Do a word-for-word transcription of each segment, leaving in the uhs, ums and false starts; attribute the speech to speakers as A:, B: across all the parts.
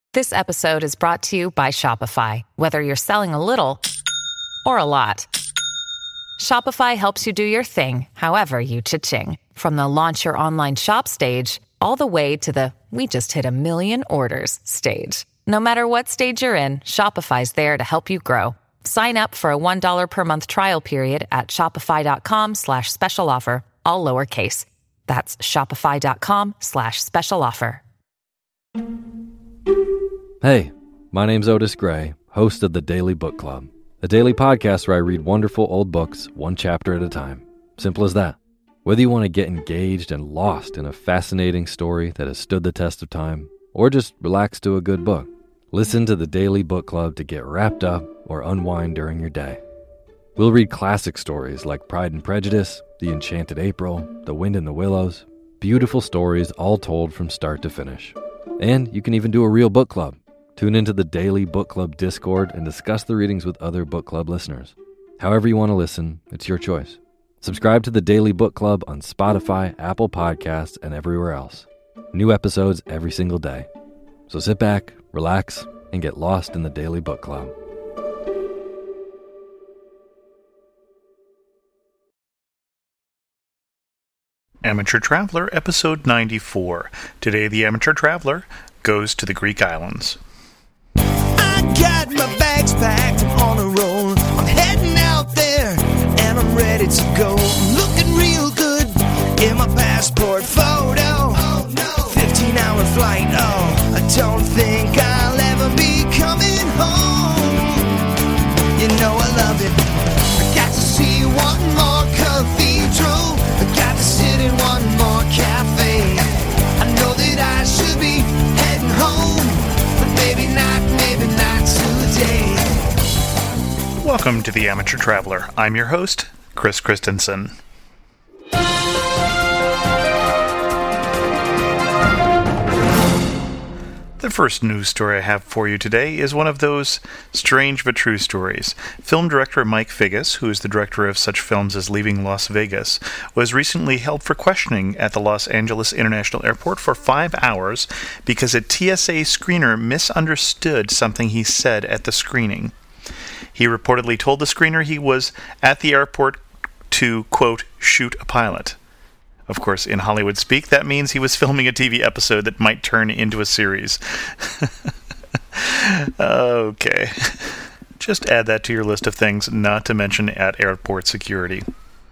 A: This episode is brought to you by Shopify. Whether you're selling a little or a lot, Shopify helps you do your thing, however you cha-ching. From the launch your online shop stage, all the way to the we just hit a million orders stage. No matter what stage you're in, Shopify's there to help you grow. Sign up for a one dollar per month trial period at shopify.com slash special offer, all lowercase. That's shopify.com slash special offer.
B: Hey, my name's Otis Gray, host of the Daily Book Club, a daily podcast where I read wonderful old books one chapter at a time. Simple as that. Whether you want to get engaged and lost in a fascinating story that has stood the test of time, or just relax to a good book, listen to the Daily Book Club to get wrapped up or unwind during your day. We'll read classic stories like Pride and Prejudice, The Enchanted April, The Wind in the Willows, beautiful stories all told from start to finish. And you can even do a real book club. Tune into the Daily Book Club Discord and discuss the readings with other book club listeners. However you want to listen, it's your choice. Subscribe to the Daily Book Club on Spotify, Apple Podcasts, and everywhere else. New episodes every single day. So sit back, relax, and get lost in the Daily Book Club.
C: Amateur Traveler, Episode ninety-four. Today, the Amateur Traveler goes to the Greek Islands.
D: I got my bags packed, I'm on a roll. I'm heading out there, and I'm ready to go. I'm looking real good in my passport photo. Oh, no. fifteen hour flight, oh, I don't think I'll ever be coming home. You know I love it. I got to see one more cathedral. I got to sit in one more cafe. I know that I should be heading home, but maybe not, maybe not today.
C: Welcome to the Amateur Traveler. I'm your host, Chris Christensen. The first news story I have for you today is one of those strange but true stories. Film director Mike Figgis, who is the director of such films as Leaving Las Vegas, was recently held for questioning at the Los Angeles International Airport for five hours because a T S A screener misunderstood something he said at the screening. He reportedly told the screener he was at the airport to, quote, shoot a pilot. Of course, in Hollywood speak, that means he was filming a T V episode that might turn into a series. Okay. Just add that to your list of things not to mention at airport security.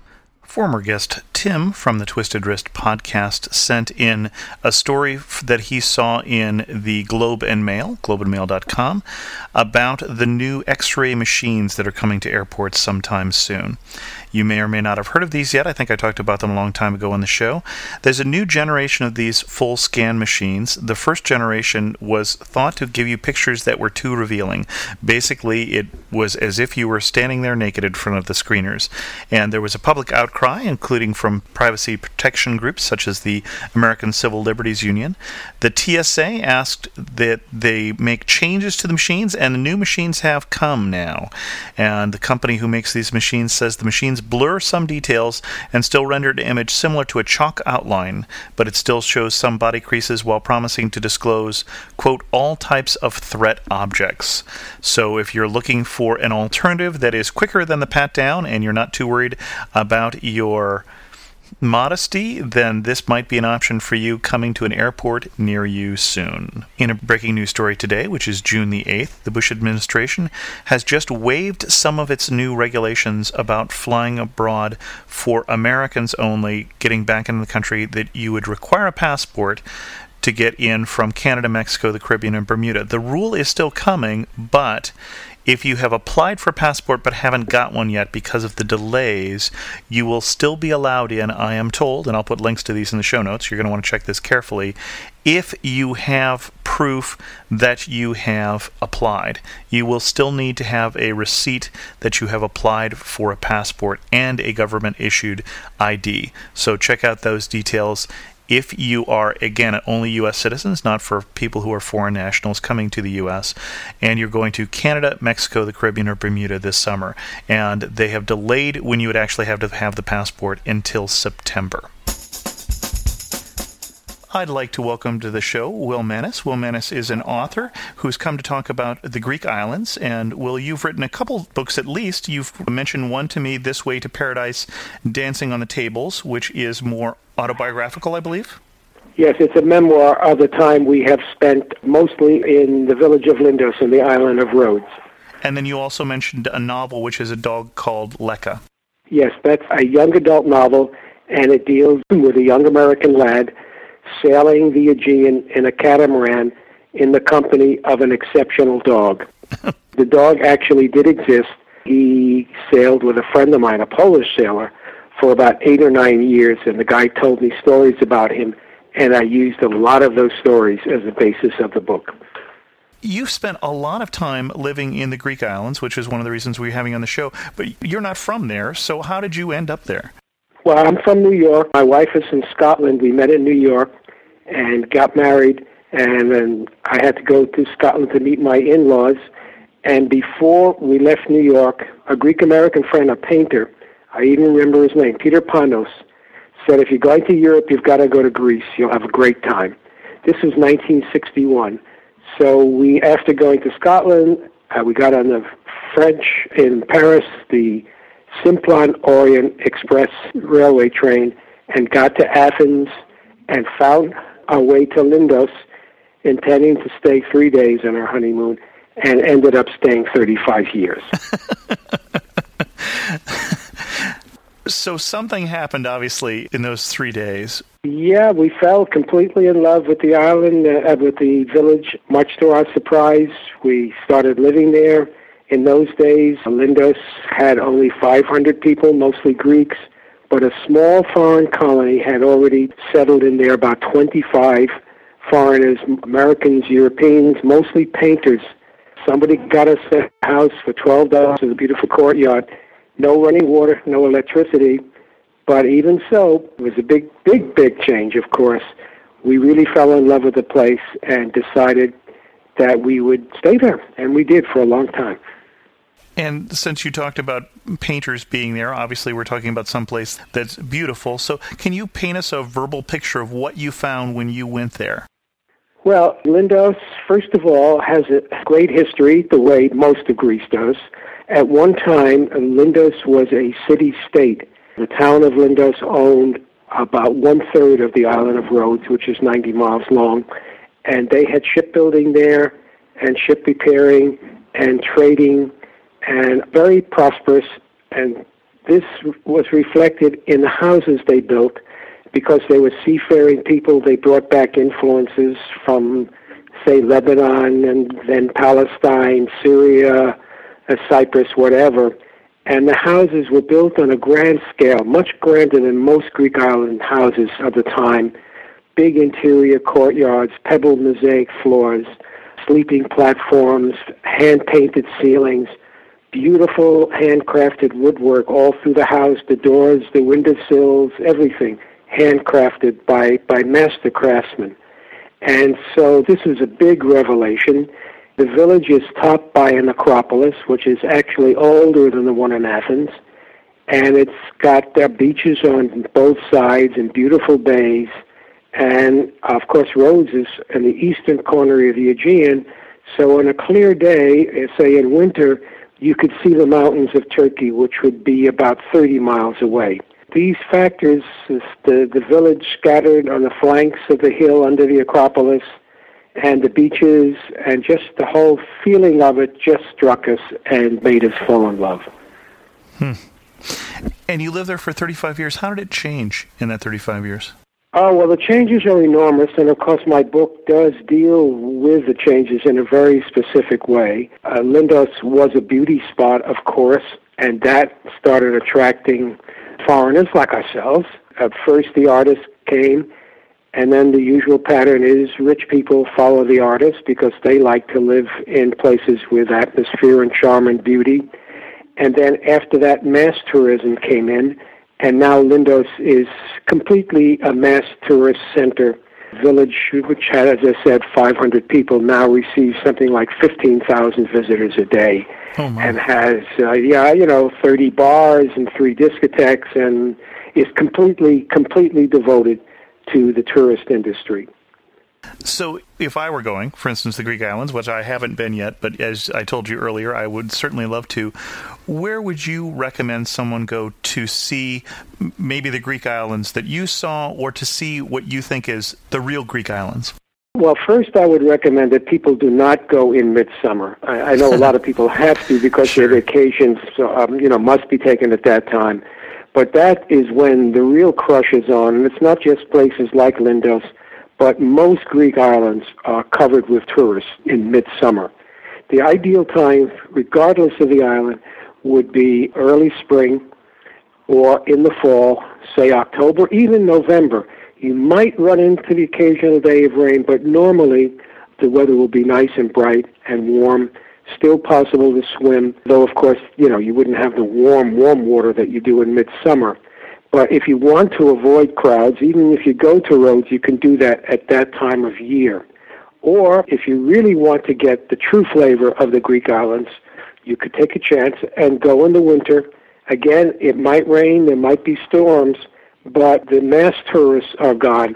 C: Former guest Tim from the Twisted Wrist podcast sent in a story that he saw in the Globe and Mail, globe and mail dot com, about the new X-ray machines that are coming to airports sometime soon. You may or may not have heard of these yet. I think I talked about them a long time ago on the show. There's a new generation of these full scan machines. The first generation was thought to give you pictures that were too revealing. Basically, it was as if you were standing there naked in front of the screeners. And there was a public outcry, including from privacy protection groups such as the American Civil Liberties Union. The T S A asked that they make changes to the machines, and the new machines have come now. And the company who makes these machines says the machines blur some details and still render an image similar to a chalk outline, but it still shows some body creases while promising to disclose, quote, all types of threat objects. So if you're looking for an alternative that is quicker than the pat down and you're not too worried about your modesty, then this might be an option for you coming to an airport near you soon. In a breaking news story today, which is June the eighth, the Bush administration has just waived some of its new regulations about flying abroad for Americans only, getting back into the country, that you would require a passport to get in from Canada, Mexico, the Caribbean, and Bermuda. The rule is still coming, but if you have applied for a passport but haven't got one yet because of the delays, you will still be allowed in, I am told, and I'll put links to these in the show notes. You're going to want to check this carefully, if you have proof that you have applied. You will still need to have a receipt that you have applied for a passport and a government-issued I D. So check out those details. If you are, again, only U S citizens, not for people who are foreign nationals coming to the U S, and you're going to Canada, Mexico, the Caribbean, or Bermuda this summer, and they have delayed when you would actually have to have the passport until September. I'd like to welcome to the show Will Mannis. Will Mannis is an author who's come to talk about the Greek islands. And, Will, you've written a couple books at least. You've mentioned one to me, This Way to Paradise, Dancing on the Tables, which is more autobiographical, I believe.
E: Yes, it's a memoir of the time we have spent mostly in the village of Lindos in the island of Rhodes.
C: And then you also mentioned a novel, which is a dog called Lekka.
E: Yes, that's a young adult novel, and it deals with a young American lad sailing the Aegean in a catamaran in the company of an exceptional dog. The dog actually did exist. He sailed with a friend of mine, a Polish sailor, for about eight or nine years, and the guy told me stories about him, and I used a lot of those stories as the basis of the book.
C: You've spent a lot of time living in the Greek islands, which is one of the reasons we're having on the show, but you're not from there, so how did you end up there?
E: Well, I'm from New York. My wife is from Scotland. We met in New York and got married, and then I had to go to Scotland to meet my in-laws. And before we left New York, a Greek-American friend, a painter, I even remember his name, Peter Panos, said, if you're going to Europe, you've got to go to Greece. You'll have a great time. This was nineteen sixty-one. So we, after going to Scotland, uh, we got on the French in Paris, the Simplon Orient Express railway train, and got to Athens and found our way to Lindos, intending to stay three days on our honeymoon, and ended up staying thirty-five years.
C: So something happened, obviously, in those three days.
E: Yeah, we fell completely in love with the island, uh, with the village. Much to our surprise, we started living there. In those days, Lindos had only five hundred people, mostly Greeks, but a small foreign colony had already settled in there, about twenty-five foreigners, Americans, Europeans, mostly painters. Somebody got us a house for twelve dollars with a beautiful courtyard. No running water, no electricity. But even so, it was a big, big, big change, of course. We really fell in love with the place and decided that we would stay there. And we did for a long time.
C: And since you talked about painters being there, obviously we're talking about someplace that's beautiful. So can you paint us a verbal picture of what you found when you went there?
E: Well, Lindos, first of all, has a great history, the way most of Greece does. At one time, Lindos was a city-state. The town of Lindos owned about one-third of the island of Rhodes, which is ninety miles long, and they had shipbuilding there and ship repairing and trading and very prosperous, and this was reflected in the houses they built because they were seafaring people. They brought back influences from, say, Lebanon and then Palestine, Syria, uh, Cyprus, whatever. And the houses were built on a grand scale, much grander than most Greek island houses of the time. Big interior courtyards, pebbled mosaic floors, sleeping platforms, hand-painted ceilings, beautiful handcrafted woodwork all through the house, the doors, the windowsills, everything handcrafted by, by master craftsmen. And so this is a big revelation. The village is topped by an acropolis, which is actually older than the one in Athens, and it's got uh, beaches on both sides and beautiful bays. And, of course, Rhodes is in the eastern corner of the Aegean, so on a clear day, say in winter, you could see the mountains of Turkey, which would be about thirty miles away. These factors, the, the village scattered on the flanks of the hill under the Acropolis, and the beaches, and just the whole feeling of it just struck us and made us fall in love.
C: Hmm. And you lived there for thirty-five years. How did it change in that thirty-five years?
E: Oh, well, the changes are enormous, and of course my book does deal with the changes in a very specific way. Uh, Lindos was a beauty spot, of course, and that started attracting foreigners like ourselves. At first the artists came, and then the usual pattern is rich people follow the artists because they like to live in places with atmosphere and charm and beauty. And then after that, mass tourism came in, and now Lindos is completely a mass tourist center. Village, which had, as I said, five hundred people, now receives something like fifteen thousand visitors a day.
C: Oh my.
E: And has, uh, yeah, you know, thirty bars and three discotheques, and is completely, completely devoted to the tourist industry.
C: So if I were going, for instance, the Greek islands, which I haven't been yet, but as I told you earlier, I would certainly love to, where would you recommend someone go to see maybe the Greek islands that you saw, or to see what you think is the real Greek islands?
E: Well, first I would recommend that people do not go in midsummer. I, I know a lot of people have to because sure. their vacations um, you know, must be taken at that time. But that is when the real crush is on, and it's not just places like Lindos, but most Greek islands are covered with tourists in midsummer. The ideal time, regardless of the island, would be early spring or in the fall, say October, even November. You might run into the occasional day of rain, but normally the weather will be nice and bright and warm, still possible to swim, though, of course, you know, you wouldn't have the warm, warm water that you do in midsummer. But if you want to avoid crowds, even if you go to Rhodes, you can do that at that time of year. Or if you really want to get the true flavor of the Greek islands, you could take a chance and go in the winter. Again, it might rain, there might be storms, but the mass tourists are gone,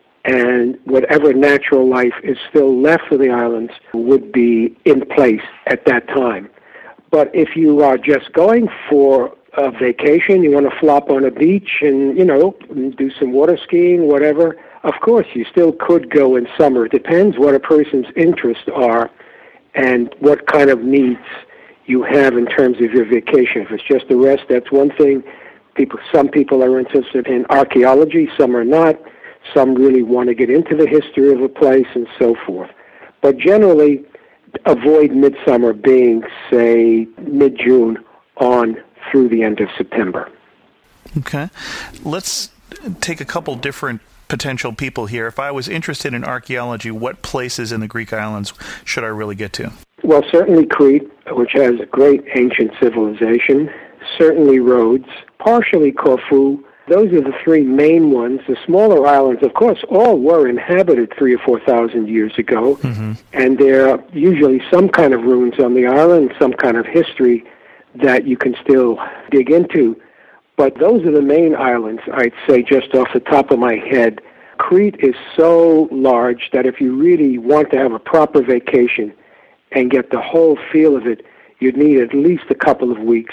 E: and whatever natural life is still left of the islands would be in place at that time. But if you are just going for a vacation, you want to flop on a beach and, you know, do some water skiing, whatever, of course, you still could go in summer. It depends what a person's interests are and what kind of needs you have in terms of your vacation. If it's just a rest, that's one thing. People, some people are interested in archaeology, some are not. Some really want to get into the history of a place and so forth. But generally, avoid midsummer being, say, mid-June on through the end of September.
C: Okay. Let's take a couple different potential people here. If I was interested in archaeology, what places in the Greek islands should I really get to?
E: Well, certainly Crete, which has a great ancient civilization. Certainly Rhodes, partially Corfu. Those are the three main ones. The smaller islands, of course, all were inhabited three or four thousand years ago, mm-hmm. and there are usually some kind of ruins on the island, some kind of history that you can still dig into. But those are the main islands, I'd say, just off the top of my head. Crete is so large that if you really want to have a proper vacation and get the whole feel of it, you'd need at least a couple of weeks,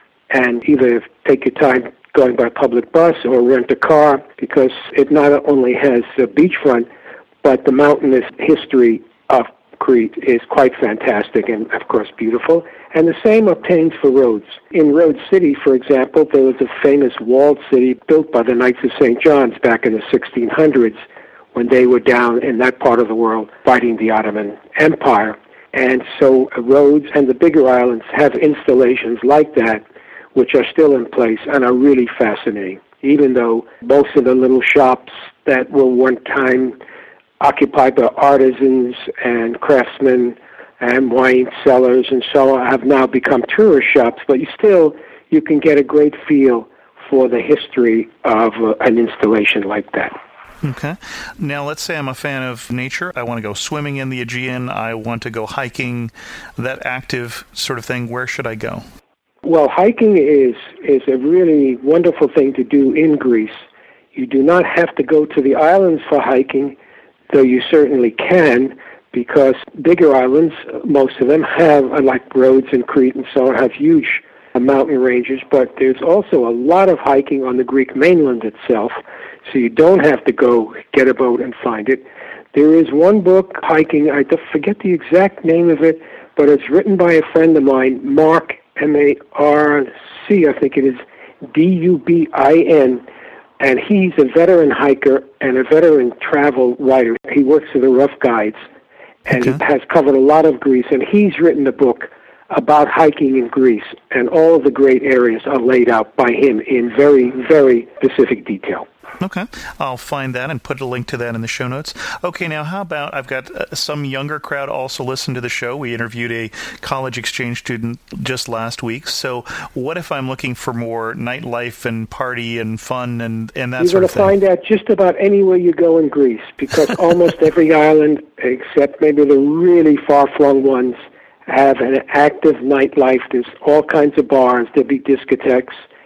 E: and either take your time going by public bus or rent a car, because it not only has a beachfront, but the mountainous history of Crete is quite fantastic and, of course, beautiful. And the same obtains for Rhodes. In Rhodes City, for example, there was a famous walled city built by the Knights of Saint John's back in the sixteen hundreds when they were down in that part of the world fighting the Ottoman Empire. And so Rhodes and the bigger islands have installations like that, which are still in place and are really fascinating, even though most of the little shops that were one time occupied by artisans and craftsmen and wine cellars and so on have now become tourist shops, but you still, you can get a great feel for the history of uh, an installation like that.
C: Okay. Now, let's say I'm a fan of nature. I want to go swimming in the Aegean. I want to go hiking, that active sort of thing. Where should I go?
E: Well, hiking is, is a really wonderful thing to do in Greece. You do not have to go to the islands for hiking, though you certainly can, because bigger islands, most of them have, like Rhodes and Crete and so on, have huge mountain ranges, but there's also a lot of hiking on the Greek mainland itself, so you don't have to go get a boat and find it. There is one book, hiking, I forget the exact name of it, but it's written by a friend of mine, Mark, M A R C, I think it is, D U B I N, and he's a veteran hiker and a veteran travel writer. He works for the Rough Guides and okay. has covered a lot of Greece, and he's written a book about hiking in Greece, and all of the great areas are laid out by him in very, very specific detail.
C: Okay. I'll find that and put a link to that in the show notes. Okay, now how about, I've got uh, some younger crowd also listen to the show. We interviewed a college exchange student just last week. So what if I'm looking for more nightlife and party and fun and, and that
E: You're
C: sort of thing?
E: You're going to find that just about anywhere you go in Greece, because almost every island, except maybe the really far-flung ones, have an active nightlife. There's all kinds of bars. There'll be discotheques.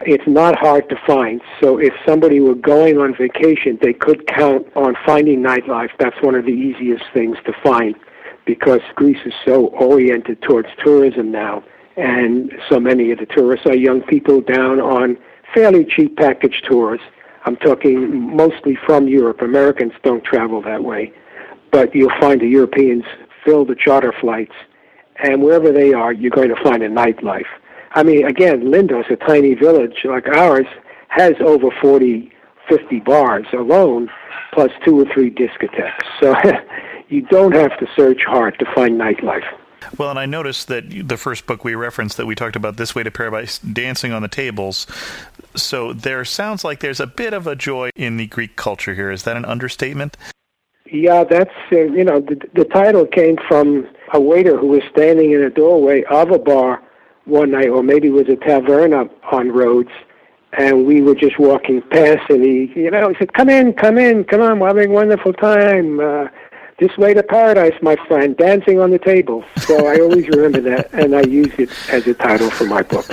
E: It's not hard to find. So if somebody were going on vacation, they could count on finding nightlife. That's one of the easiest things to find because Greece is so oriented towards tourism now. And so many of the tourists are young people down on fairly cheap package tours. I'm talking mostly from Europe. Americans don't travel that way. But you'll find the Europeans fill the charter flights. And wherever they are, you're going to find a nightlife. I mean, again, Lindos, a tiny village like ours, has over forty, fifty bars alone, plus two or three discotheques. So you don't have to search hard to find nightlife.
C: Well, and I noticed that the first book we referenced that we talked about, This Way to Paradise, dancing on the tables. So there sounds like there's a bit of a joy in the Greek culture here. Is that an understatement?
E: Yeah, that's, uh, you know, the, the title came from a waiter who was standing in a doorway of a bar one night, or maybe it was a taverna on Rhodes, and we were just walking past, and he, you know, he said, come in, come in, come on, we're having a wonderful time. Uh, this way to paradise, my friend, dancing on the table. So I always remember that, and I use it as a title for my book.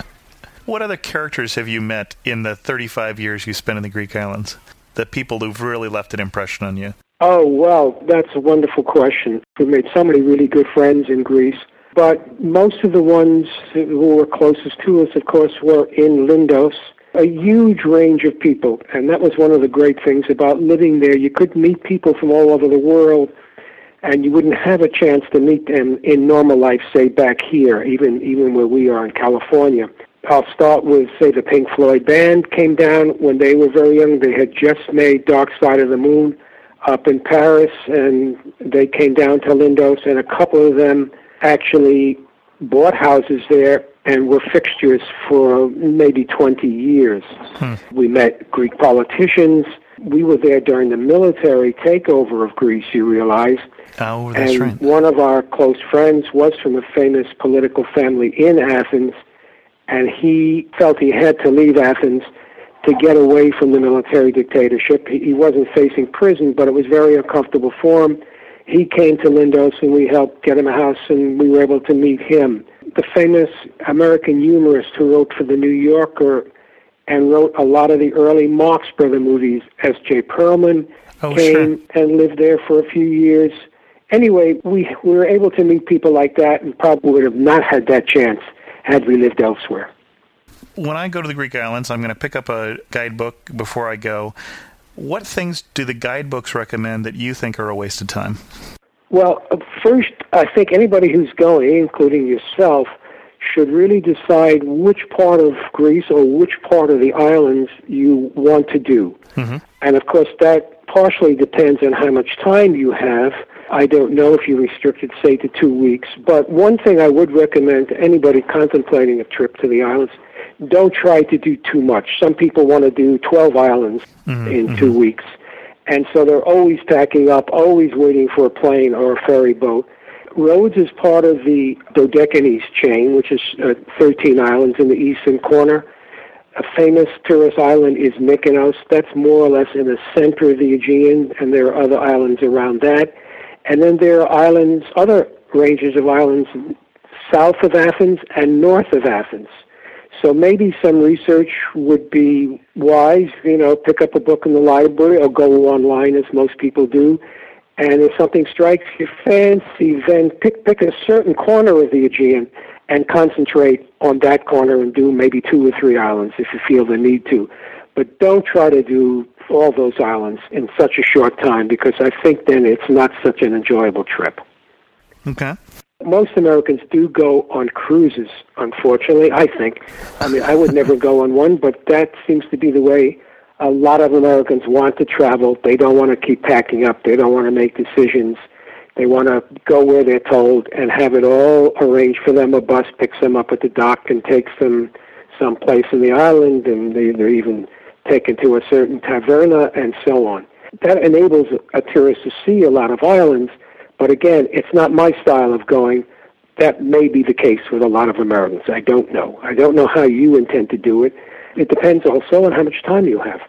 C: What other characters have you met in the thirty-five years you spent in the Greek islands? The people who've really left an impression on you?
E: Oh, well, that's a wonderful question. We made so many really good friends in Greece. But most of the ones who were closest to us, of course, were in Lindos. A huge range of people, and that was one of the great things about living there. You could meet people from all over the world, and you wouldn't have a chance to meet them in normal life, say, back here, even even where we are in California. I'll start with, say, the Pink Floyd band came down when they were very young. They had just made Dark Side of the Moon up in Paris, and they came down to Lindos, and a couple of them actually bought houses there and were fixtures for maybe twenty years. Hmm. We met Greek politicians. We were there during the military takeover of Greece, you realize.
C: Oh, that's
E: and
C: right.
E: One of our close friends was from a famous political family in Athens, and he felt he had to leave Athens to get away from the military dictatorship. He, he wasn't facing prison, but it was very uncomfortable for him. He came to Lindos, and we helped get him a house, and we were able to meet him. The famous American humorist who wrote for The New Yorker and wrote a lot of the early Marx Brother movies, S J Perlman,
C: oh,
E: came
C: sure.
E: and lived there for a few years. Anyway, we, we were able to meet people like that and probably would have not had that chance had we lived elsewhere.
C: When I go to the Greek islands, I'm going to pick up a guidebook before I go. What things do the guidebooks recommend that you think are a waste of time?
E: Well, first, I think anybody who's going, including yourself, should really decide which part of Greece or which part of the islands you want to do. Mm-hmm. And, of course, that partially depends on how much time you have. I don't know if you restrict it, say, to two weeks. But one thing I would recommend to anybody contemplating a trip to the islands, don't try to do too much. Some people want to do twelve islands mm-hmm, in mm-hmm. two weeks. And so they're always packing up, always waiting for a plane or a ferry boat. Rhodes is part of the Dodecanese chain, which is uh, thirteen islands in the eastern corner. A famous tourist island is Mykonos. That's more or less in the center of the Aegean, and there are other islands around that. And then there are islands, other ranges of islands south of Athens and north of Athens. So maybe some research would be wise, you know, pick up a book in the library or go online as most people do. And if something strikes your fancy, then pick pick a certain corner of the Aegean and concentrate on that corner and do maybe two or three islands if you feel the need to. But don't try to do all those islands in such a short time, because I think then it's not such an enjoyable trip.
C: Okay.
E: Most Americans do go on cruises, unfortunately, I think. I mean, I would never go on one, but that seems to be the way a lot of Americans want to travel. They don't want to keep packing up. They don't want to make decisions. They want to go where they're told and have it all arranged for them. A bus picks them up at the dock and takes them someplace in the island, and they, they're even taken to a certain taverna and so on. That enables a tourist to see a lot of islands. But again, it's not my style of going. That may be the case with a lot of Americans. I don't know. I don't know how you intend to do it. It depends also on how much time you have.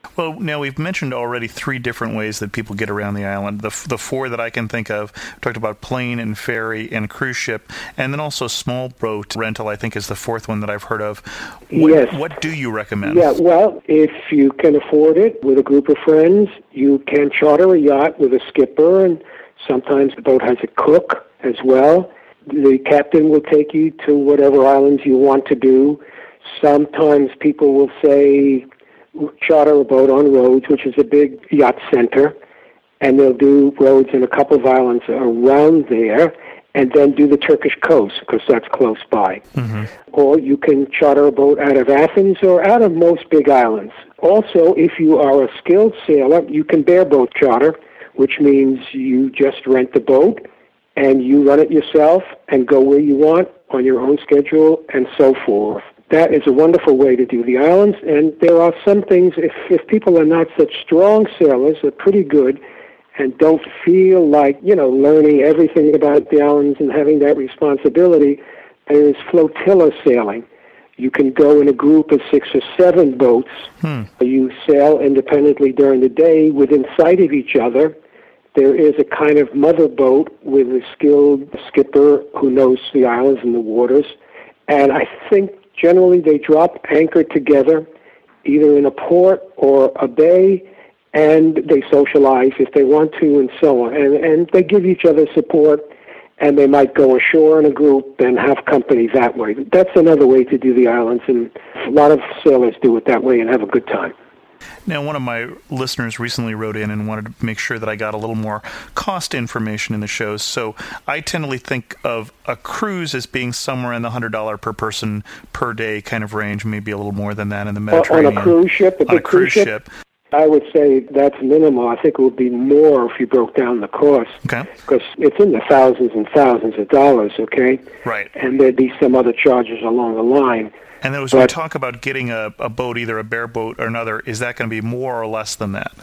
C: Well, now we've mentioned already three different ways that people get around the island. The the four that I can think of, we talked about plane and ferry and cruise ship, and then also small boat rental, I think, is the fourth one that I've heard of. What,
E: yes.
C: What do you recommend?
E: Yeah, well, if you can afford it with a group of friends, you can charter a yacht with a skipper, and sometimes the boat has a cook as well. The captain will take you to whatever islands you want to do. Sometimes people will say, charter a boat on Rhodes, which is a big yacht center, and they'll do Rhodes and a couple of islands around there, and then do the Turkish coast, because that's close by. Mm-hmm. Or you can charter a boat out of Athens or out of most big islands. Also, if you are a skilled sailor, you can bareboat charter, which means you just rent the boat, and you run it yourself and go where you want on your own schedule and so forth. That is a wonderful way to do the islands, and there are some things, if, if people are not such strong sailors, they're pretty good, and don't feel like, you know, learning everything about the islands and having that responsibility, there is flotilla sailing. You can go in a group of six or seven boats. Hmm. You sail independently during the day within sight of each other. There is a kind of mother boat with a skilled skipper who knows the islands and the waters, and I think generally they drop anchor together, either in a port or a bay, and they socialize if they want to, and so on. And, and they give each other support, and they might go ashore in a group and have company that way. That's another way to do the islands, and a lot of sailors do it that way and have a good time.
C: Now, one of my listeners recently wrote in and wanted to make sure that I got a little more cost information in the shows. So I tend to think of a cruise as being somewhere in the one hundred dollars per person per day kind of range, maybe a little more than that in the Mediterranean.
E: On a cruise ship? A
C: on a cruise ship? ship.
E: I would say that's minimal. I think it would be more if you broke down the cost.
C: Okay.
E: Because it's in the thousands and thousands of dollars, okay?
C: Right.
E: And there'd be some other charges along the line.
C: And then as we talk about getting a, a boat, either a bareboat or another, is that going to be more or less than that?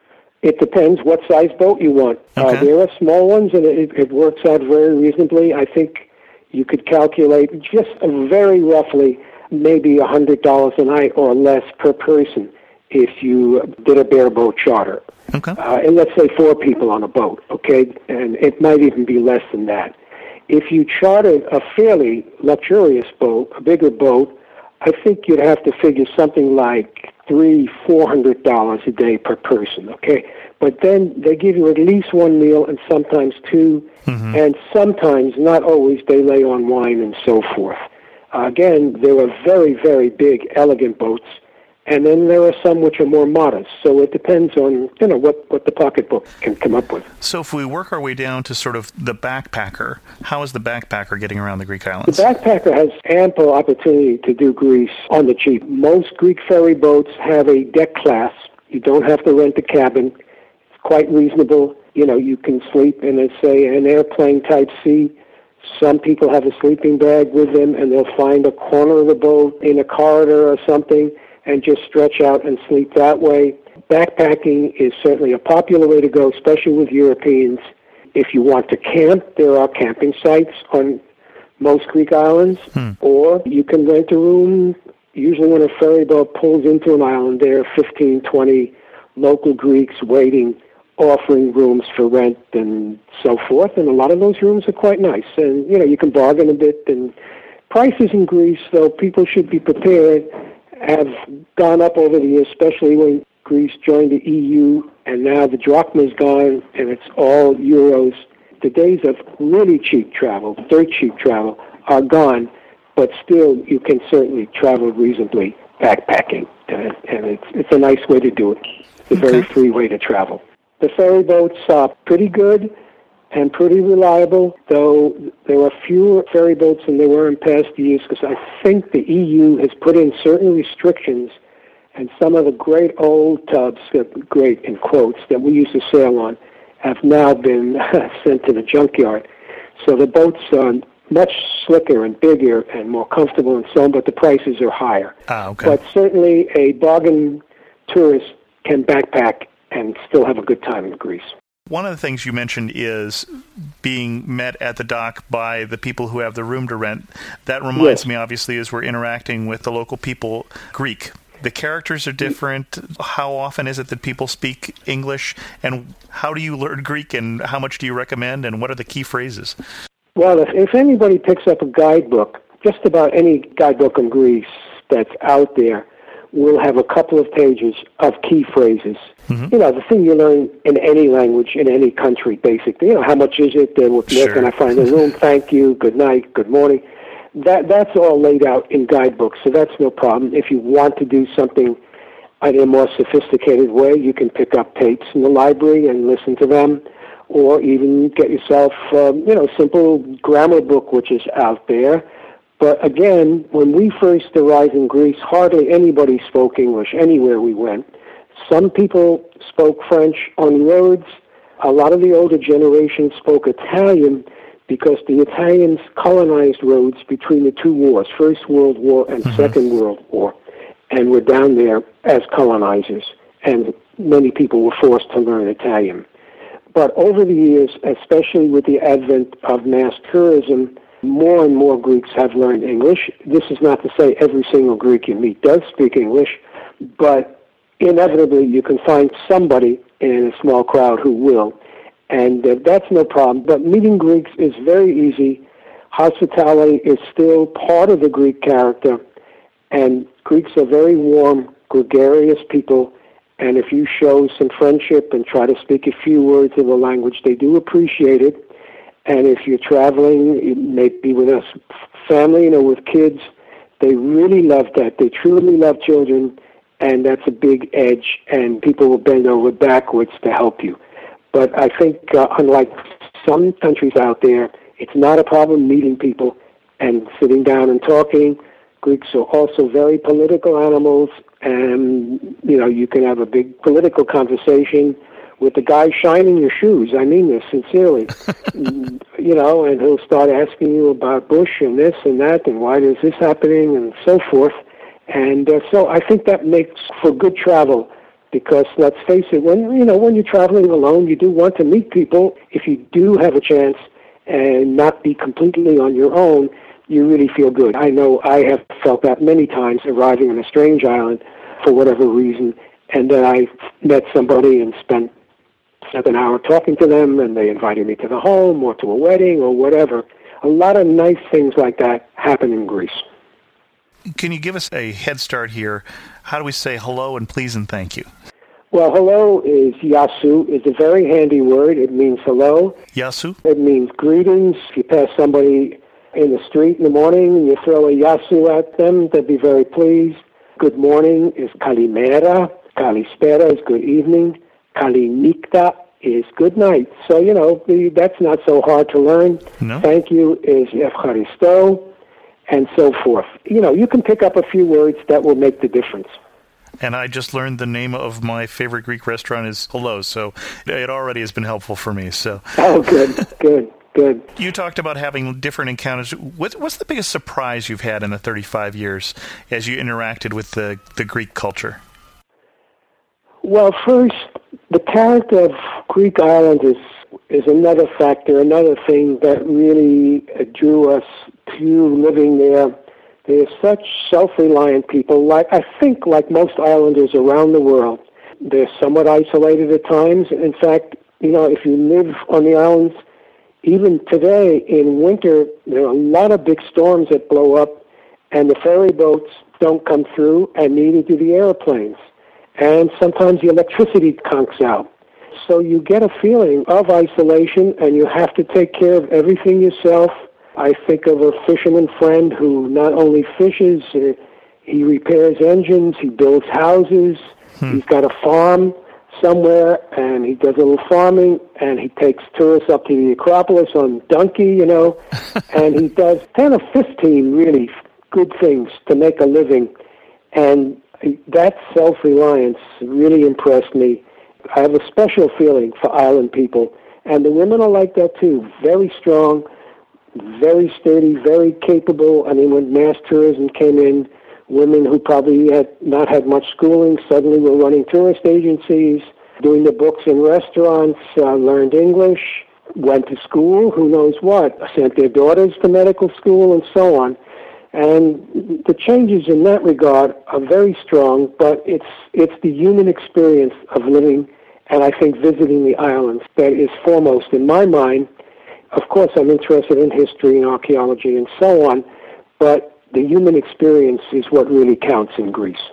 E: It depends what size boat you want.
C: Okay.
E: Uh, there are small ones, and it, it works out very reasonably. I think you could calculate just very roughly maybe one hundred dollars a night or less per person if you did a bareboat charter.
C: Okay.
E: Uh, and let's say four people on a boat, okay? And it might even be less than that. If you chartered a fairly luxurious boat, a bigger boat, I think you'd have to figure something like three, four hundred dollars a day per person. Okay, but then they give you at least one meal and sometimes two, mm-hmm. and sometimes, not always, they lay on wine and so forth. Uh, again, there are very, very big, elegant boats, and then there are some which are more modest. So it depends on, you know, what, what the pocketbook can come up with.
C: So if we work our way down to sort of the backpacker, how is the backpacker getting around the Greek islands?
E: The backpacker has ample opportunity to do Greece on the cheap. Most Greek ferry boats have a deck class. You don't have to rent a cabin. It's quite reasonable. You know, you can sleep in, a, say, an airplane type seat. Some people have a sleeping bag with them, and they'll find a corner of the boat in a corridor or something and just stretch out and sleep that way. Backpacking is certainly a popular way to go, especially with Europeans. If you want to camp, there are camping sites on most Greek islands, hmm. or you can rent a room. Usually when a ferry boat pulls into an island, there are fifteen, twenty local Greeks waiting, offering rooms for rent and so forth, and a lot of those rooms are quite nice. And, you know, you can bargain a bit. And prices in Greece, though, people should be prepared, have gone up over the years, especially when Greece joined the E U, and now the drachma's gone, and it's all euros. The days of really cheap travel, very cheap travel, are gone, but still you can certainly travel reasonably backpacking, and, and it's, it's a nice way to do it. It's a very free way to travel. The ferry boats are pretty good and pretty reliable, though there are fewer ferry boats than there were in past years, because I think the E U has put in certain restrictions, and some of the great old tubs, great in quotes, that we used to sail on have now been sent to the junkyard. So the boats are much slicker and bigger and more comfortable and so on, but the prices are higher.
C: Ah, okay.
E: But certainly a bargain tourist can backpack and still have a good time in Greece.
C: One of the things you mentioned is being met at the dock by the people who have the room to rent. That reminds
E: yes.
C: me, obviously, as we're interacting with the local people, Greek. The characters are different. How often is it that people speak English? And how do you learn Greek? And how much do you recommend? And what are the key phrases?
E: Well, if, if anybody picks up a guidebook, just about any guidebook on Greece that's out there will have a couple of pages of key phrases. Mm-hmm. You know, the thing you learn in any language, in any country, basically. You know, how much is it? Then where sure. can I find a room? Thank you. Good night. Good morning. That That's all laid out in guidebooks, so that's no problem. If you want to do something in a more sophisticated way, you can pick up tapes in the library and listen to them, or even get yourself, um, you know, simple grammar book, which is out there. But again, when we first arrived in Greece, hardly anybody spoke English anywhere we went. Some people spoke French on roads. A lot of the older generation spoke Italian because the Italians colonized Rhodes between the two wars, First World War and mm-hmm. Second World War, and were down there as colonizers. And many people were forced to learn Italian. But over the years, especially with the advent of mass tourism, more and more Greeks have learned English. This is not to say every single Greek you meet does speak English, but inevitably you can find somebody in a small crowd who will, and uh, that's no problem. But meeting Greeks is very easy. Hospitality is still part of the Greek character, and Greeks are very warm, gregarious people, and if you show some friendship and try to speak a few words of the language, they do appreciate it. And if you're traveling, maybe with a family, you know, with kids, they really love that. They truly love children, and that's a big edge, and people will bend over backwards to help you. But I think, uh, unlike some countries out there, it's not a problem meeting people and sitting down and talking. Greeks are also very political animals, and, you know, you can have a big political conversation with the guy shining your shoes. I mean this sincerely. You know, and he'll start asking you about Bush and this and that and why is this happening and so forth. And uh, so I think that makes for good travel because, let's face it, when you know when you're traveling alone, you do want to meet people. If you do have a chance and not be completely on your own, you really feel good. I know I have felt that many times arriving on a strange island for whatever reason, and then I met somebody and spent an hour talking to them, and they invited me to the home or to a wedding or whatever. A lot of nice things like that happen in Greece.
C: Can you give us a head start here? How do we say hello and please and thank you?
E: Well, hello is yasu. It's a very handy word. It means hello.
C: Yasu?
E: It means greetings. If you pass somebody in the street in the morning and you throw a yasu at them, they'd be very pleased. Good morning is kalimera. Kalispera is good evening. Kalinikta is good night. So, you know, the, that's not so hard to learn. No. Thank you is Evcharisto, and so forth. You know, you can pick up a few words that will make the difference.
C: And I just learned the name of my favorite Greek restaurant is Hello, so it already has been helpful for me. So.
E: Oh, good, good, good.
C: You talked about having different encounters. What, what's the biggest surprise you've had in the thirty-five years as you interacted with the, the Greek culture?
E: Well, first, the character of Greek islanders is another factor, another thing that really drew us to living there. They're such self-reliant people, like I think like most islanders around the world. They're somewhat isolated at times. In fact, you know, if you live on the islands, even today in winter, there are a lot of big storms that blow up, and the ferry boats don't come through, and neither do the airplanes. And sometimes the electricity conks out. So you get a feeling of isolation, and you have to take care of everything yourself. I think of a fisherman friend who not only fishes, uh, he repairs engines, he builds houses, hmm. he's got a farm somewhere, and he does a little farming, and he takes tourists up to the Acropolis on donkey, you know, and he does ten or fifteen really good things to make a living. And that self-reliance really impressed me. I have a special feeling for island people, and the women are like that too. Very strong, very sturdy, very capable. I mean, when mass tourism came in, women who probably had not had much schooling suddenly were running tourist agencies, doing the books in restaurants, uh, learned English, went to school, who knows what, sent their daughters to medical school, and so on. And the changes in that regard are very strong, but it's it's the human experience of living and I think visiting the islands that is foremost in my mind. Of course, I'm interested in history and archaeology and so on, but the human experience is what really counts in Greece.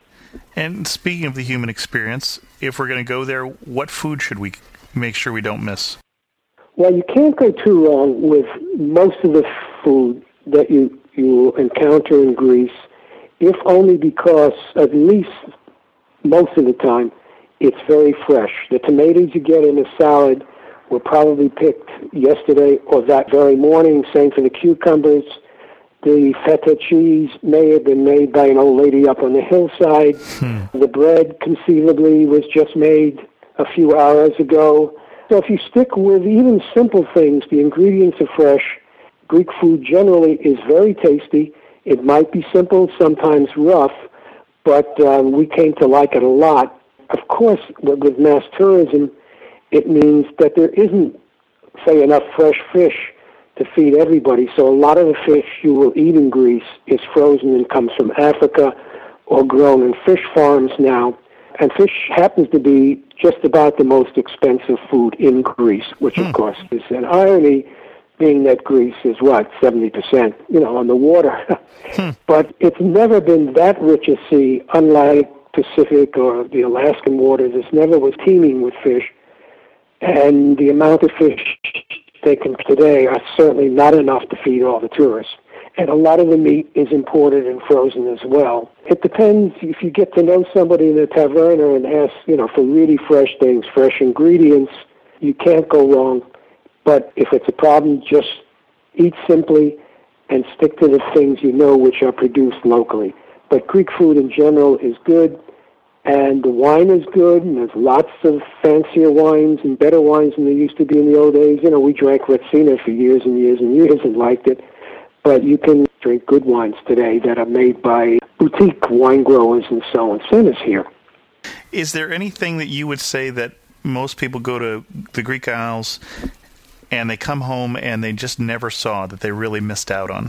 C: And speaking of the human experience, if we're going to go there, what food should we make sure we don't miss?
E: Well, you can't go too wrong with most of the food that you, you will encounter in Greece, if only because, at least most of the time, it's very fresh. The tomatoes you get in a salad were probably picked yesterday or that very morning. Same for the cucumbers. The feta cheese may have been made by an old lady up on the hillside. Hmm. The bread conceivably was just made a few hours ago. So if you stick with even simple things, the ingredients are fresh. Greek food generally is very tasty. It might be simple, sometimes rough, but um, we came to like it a lot. Of course, with mass tourism, it means that there isn't, say, enough fresh fish to feed everybody. So a lot of the fish you will eat in Greece is frozen and comes from Africa or grown in fish farms now. And fish happens to be just about the most expensive food in Greece, which, hmm. of course, is an irony, being that Greece is, what, seventy percent, you know, on the water. hmm. But it's never been that rich a sea, unlike Pacific or the Alaskan waters. It never was teeming with fish. And the amount of fish taken today are certainly not enough to feed all the tourists. And a lot of the meat is imported and frozen as well. It depends if you get to know somebody in the taverna and ask, you know, for really fresh things, fresh ingredients, you can't go wrong. But if it's a problem, just eat simply and stick to the things you know which are produced locally. But Greek food in general is good, and the wine is good, and there's lots of fancier wines and better wines than there used to be in the old days. You know, we drank Retsina for years and years and years and liked it, but you can drink good wines today that are made by boutique wine growers and so on. Same as here.
C: Is there anything that you would say that most people go to the Greek Isles and they come home and they just never saw, that they really missed out on?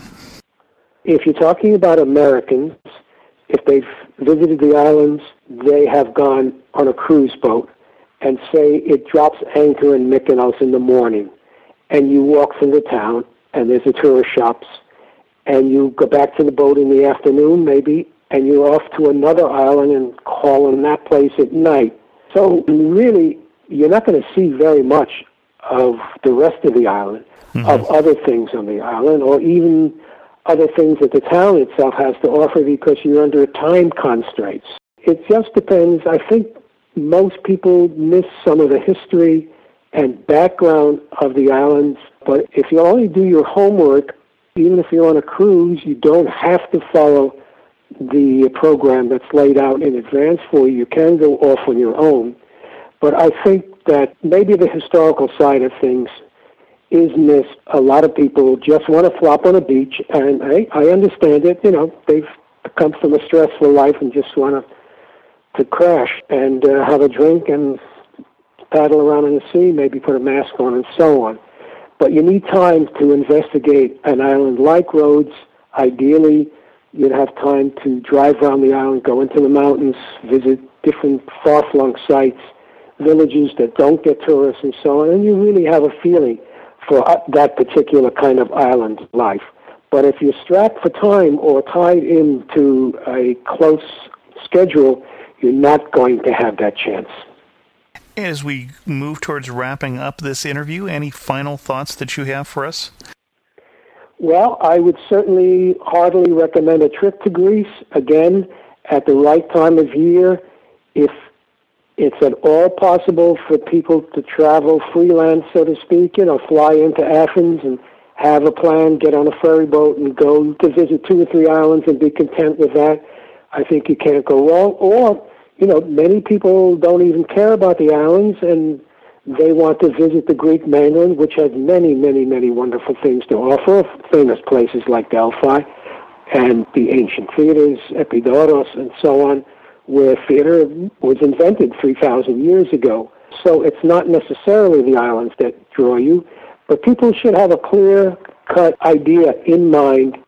E: If you're talking about Americans, if they've visited the islands, they have gone on a cruise boat, and say it drops anchor in Mykonos in the morning, and you walk through the town, and there's the tourist shops, and you go back to the boat in the afternoon, maybe, and you're off to another island and call in that place at night. So really, you're not going to see very much of the rest of the island, mm-hmm. of other things on the island, or even other things that the town itself has to offer, because you're under time constraints. It just depends. I think most people miss some of the history and background of the islands, but if you only do your homework, even if you're on a cruise, you don't have to follow the program that's laid out in advance for you. You can go off on your own. But I think that maybe the historical side of things is missed. A lot of people just want to flop on a beach, and I, I understand it. You know, they've come from a stressful life and just want to to crash and uh, have a drink and paddle around in the sea, maybe put a mask on and so on. But you need time to investigate an island like Rhodes. Ideally, you'd have time to drive around the island, go into the mountains, visit different far-flung sites, villages that don't get tourists and so on, and you really have a feeling for that particular kind of island life. But if you're strapped for time or tied into a close schedule, you're not going to have that chance.
C: As we move towards wrapping up this interview, any final thoughts that you have for us?
E: Well, I would certainly heartily recommend a trip to Greece, again, at the right time of year. If it's at all possible for people to travel freelance, so to speak, you know, fly into Athens and have a plan, get on a ferry boat and go to visit two or three islands and be content with that, I think you can't go wrong. Or, you know, many people don't even care about the islands and they want to visit the Greek mainland, which has many, many, many wonderful things to offer, famous places like Delphi and the ancient theaters, Epidaurus and so on, where theater was invented three thousand years ago. So it's not necessarily the islands that draw you, but people should have a clear-cut idea in mind.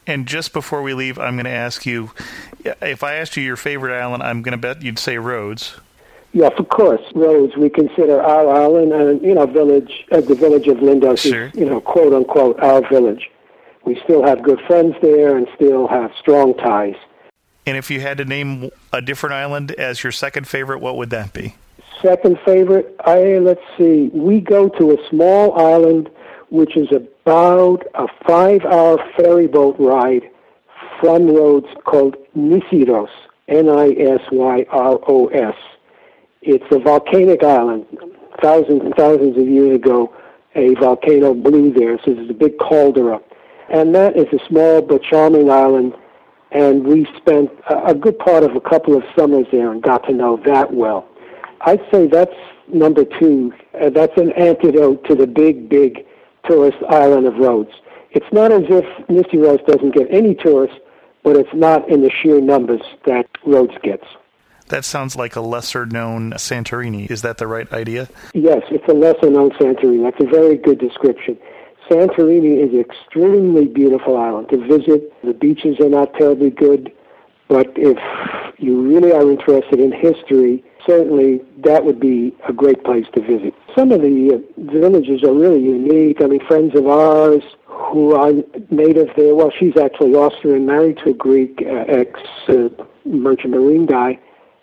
C: And just before we leave, I'm going to ask you, if I asked you your favorite island, I'm going to bet you'd say Rhodes.
E: Yes, of course. Rhodes, we consider our island and, you know, village, uh, the village of Lindos
C: Sure.
E: is, you know, quote unquote, our village. We still have good friends there and still have strong ties.
C: And if you had to name a different island as your second favorite, what would that be?
E: Second favorite, I let's see, we go to a small island which is about a five-hour ferry boat ride from Rhodes called Nisyros, N I S Y R O S. It's a volcanic island. Thousands and thousands of years ago, a volcano blew there, so there's a big caldera. And that is a small but charming island, and we spent a good part of a couple of summers there and got to know that well. I'd say that's number two. Uh, that's an antidote to the big, big tourist island of Rhodes. It's not as if Nisyros doesn't get any tourists, but it's not in the sheer numbers that Rhodes gets.
C: That sounds like a lesser-known Santorini. Is that the right idea?
E: Yes, it's a lesser-known Santorini. That's a very good description. Santorini is an extremely beautiful island to visit. The beaches are not terribly good, but if you really are interested in history, certainly that would be a great place to visit. Some of the uh, villages are really unique. I mean, friends of ours who are native there, well, she's actually Austrian, married to a Greek uh, ex-merchant uh, marine guy.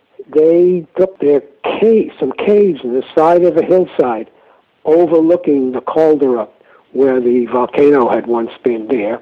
E: They took their cave, some caves in the side of a hillside overlooking the caldera where the volcano had once been there,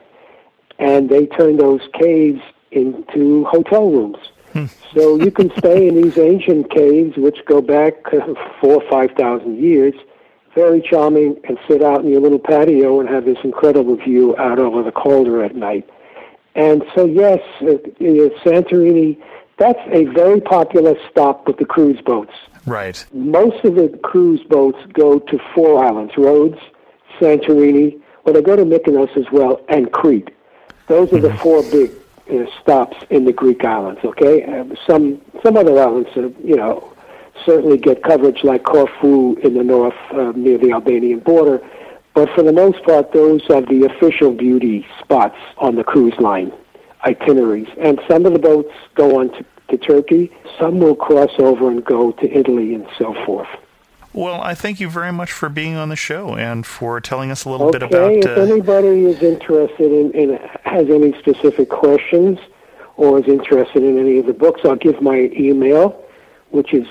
E: and they turned those caves into hotel rooms. Hmm. So you can stay in these ancient caves, which go back uh, four or five thousand years, very charming, and sit out in your little patio and have this incredible view out over the caldera at night. And so, yes, uh, uh, Santorini, that's a very popular stop with the cruise boats.
C: Right.
E: Most of the cruise boats go to four islands, Rhodes, Santorini, well, they go to Mykonos as well, and Crete. Those are mm-hmm. the four big uh, stops in the Greek islands, okay? Uh, some some other islands, uh, you know, certainly get coverage like Corfu in the north uh, near the Albanian border, but for the most part, those are the official beauty spots on the cruise line itineraries. And some of the boats go on to, to Turkey, some will cross over and go to Italy and so forth.
C: Well, I thank you very much for being on the show and for telling us a little
E: okay,
C: bit about...
E: if
C: uh,
E: anybody is interested in, in, has any specific questions or is interested in any of the books, I'll give my email, which is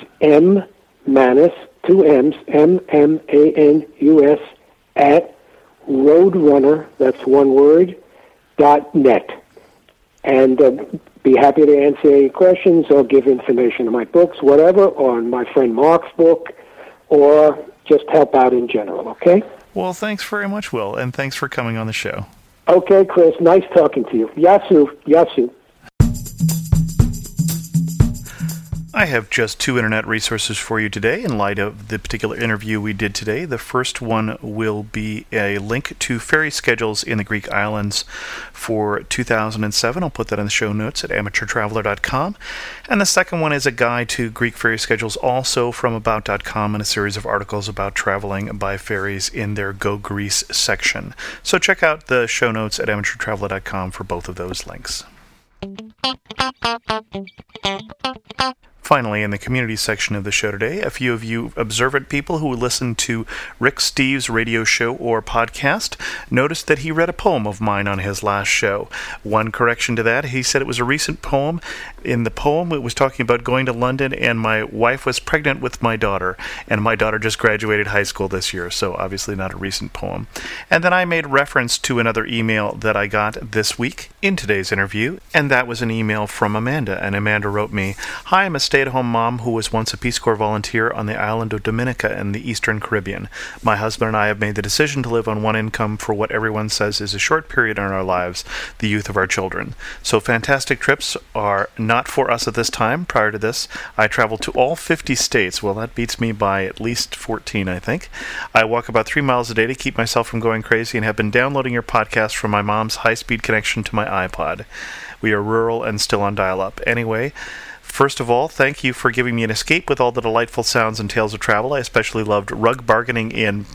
E: mmanus, two M's, M M A N U S, at roadrunner, that's one word, dot net. And uh, be happy to answer any questions or give information on my books, whatever, or on my friend Mark's book, or just help out in general, okay?
C: Well, thanks very much, Will, and thanks for coming on the show.
E: Okay, Chris, nice talking to you. Yasu, Yasu.
C: I have just two internet resources for you today in light of the particular interview we did today. The first one will be a link to ferry schedules in the Greek islands for two thousand seven. I'll put that in the show notes at amateur traveler dot com. And the second one is a guide to Greek ferry schedules, also from about dot com, and a series of articles about traveling by ferries in their Go Greece section. So check out the show notes at amateur traveler dot com for both of those links. Finally, in the community section of the show today, a few of you observant people who listen to Rick Steves' radio show or podcast noticed that he read a poem of mine on his last show. One correction to that, he said it was a recent poem. In the poem, it was talking about going to London, and my wife was pregnant with my daughter, and my daughter just graduated high school this year, so obviously not a recent poem. And then I made reference to another email that I got this week in today's interview, and that was an email from Amanda, and Amanda wrote me, "Hi, I'm a stay-at-home mom who was once a Peace Corps volunteer on the island of Dominica in the Eastern Caribbean. My husband and I have made the decision to live on one income for what everyone says is a short period in our lives, the youth of our children. So fantastic trips are not for us at this time. Prior to this, I traveled to all fifty states. Well, that beats me by at least fourteen, I think. I walk about three miles a day to keep myself from going crazy and have been downloading your podcast from my mom's high-speed connection to my iPod. We are rural and still on dial-up. Anyway, first of all, thank you for giving me an escape with all the delightful sounds and tales of travel. I especially loved rug bargaining in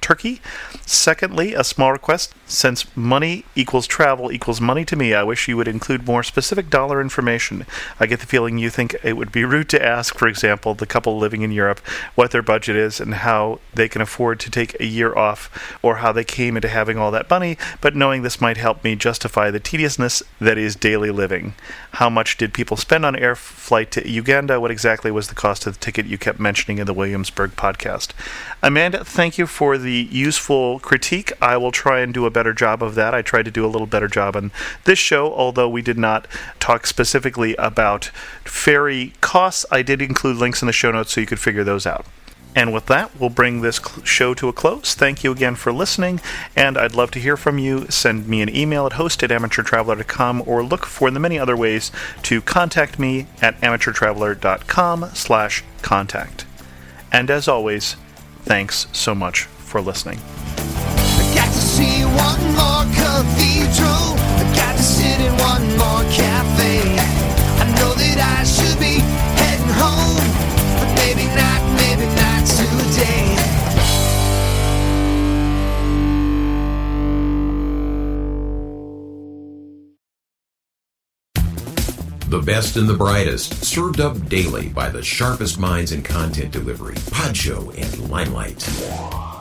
C: Turkey. Secondly, a small request. Since money equals travel equals money to me, I wish you would include more specific dollar information. I get the feeling you think it would be rude to ask, for example, the couple living in Europe what their budget is and how they can afford to take a year off, or how they came into having all that money, but knowing this might help me justify the tediousness that is daily living. How much did people spend on air flight to Uganda? What exactly was the cost of the ticket you kept mentioning in the Williamsburg podcast? Amanda, thank you for the useful critique. I will try and do a better job of that. I tried to do a little better job on this show, although we did not talk specifically about ferry costs. I did include links in the show notes so you could figure those out. And with that, we'll bring this show to a close. Thank you again for listening, and I'd love to hear from you. Send me an email at host at amateur traveler dot com, or look for the many other ways to contact me at amateur traveler dot com slash contact. And as always, thanks so much for listening.
D: I got to see one more cathedral. I got to sit in one more cafe. I know that I should be heading home, but maybe not, maybe not today.
F: The best and the brightest, served up daily by the sharpest minds in content delivery, Podshow and Limelight.